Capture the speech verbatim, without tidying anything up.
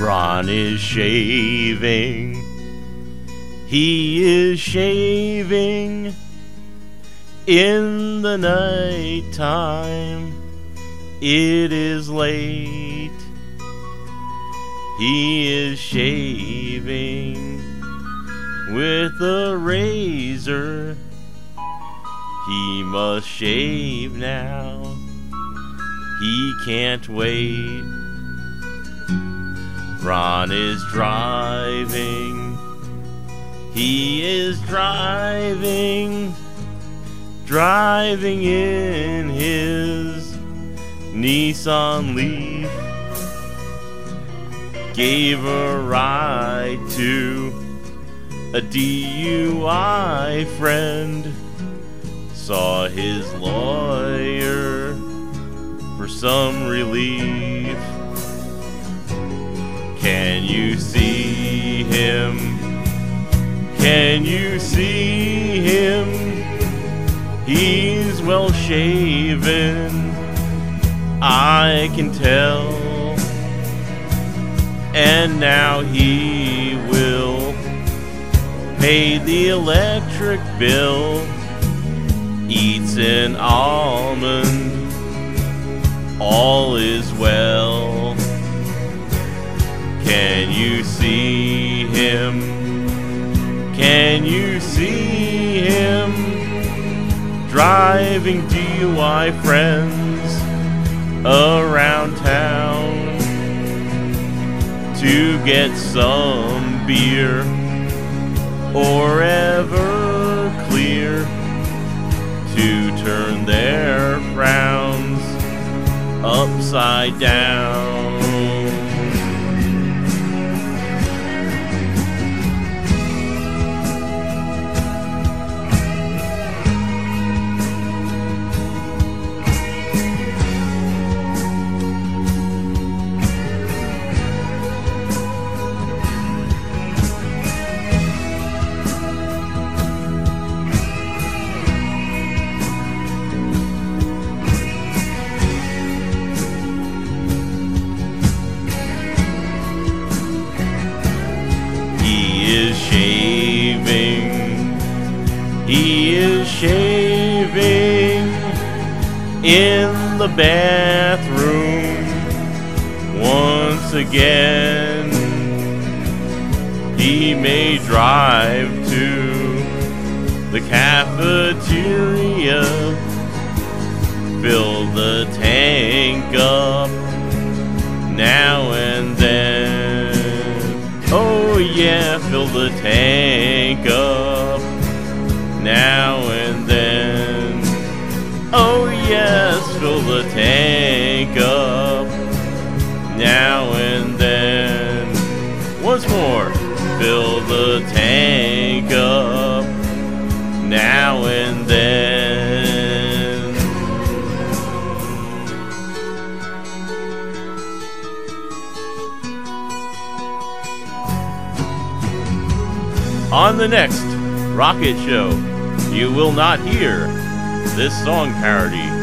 Ron is shaving. He is shaving in the night time. It is late. He is shaving with a razor. He must shave now. He can't wait. Ron is driving. He is driving. Driving in his Nissan Leaf. Gave a ride to a D U I friend. Saw his lawyer for some relief. Can you see him? Can you see him? He's well shaven, I can tell. And now he will pay the electric bill. Eats an almond, all is well. Can you see him? Can you see him? Driving D U I friends around town to get some beer or Everclear to turn their frowns upside down. He is shaving in the bathroom once again. He may drive to the cafeteria, fill the tank up now and then. Oh yeah, fill the tank up now and then. Oh yes, fill the tank up now and then. Once more, fill the tank up now and then. On the next Rocket Show, you will not hear this song parody.